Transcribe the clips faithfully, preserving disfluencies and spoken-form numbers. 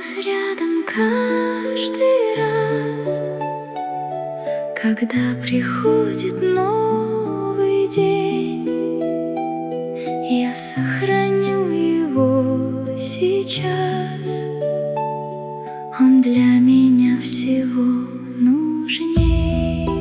голос рядом каждый раз, когда приходит новый день. Я сохраню его сейчас, он для меня всего нужней.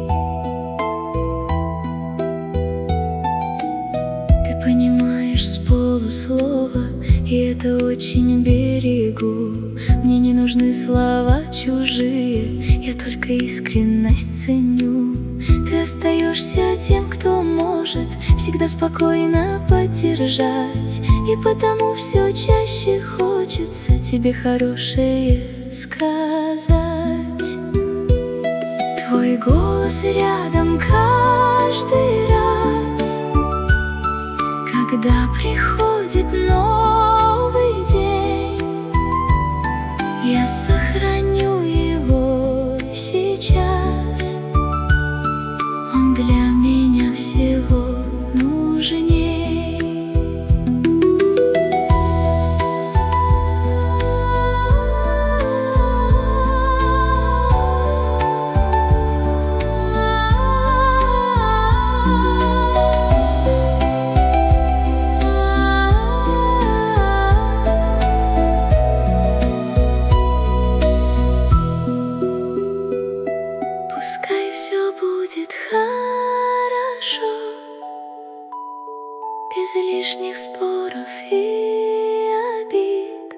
Ты понимаешь с полуслова, и это очень берегу. Мне не нужны слова чужие, я только искренность ценю. Ты остаешься тем, кто может всегда спокойно поддержать, и потому все чаще хочется тебе хорошее сказать. Твой голос рядом каждый раз, когда приходит новый день. Я сохраню его сейчас, он для меня всего нужней. Пускай все будет хорошо, без лишних споров и обид.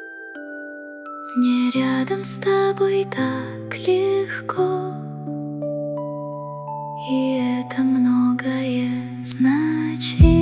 Мне рядом с тобой так легко, и это многое значит.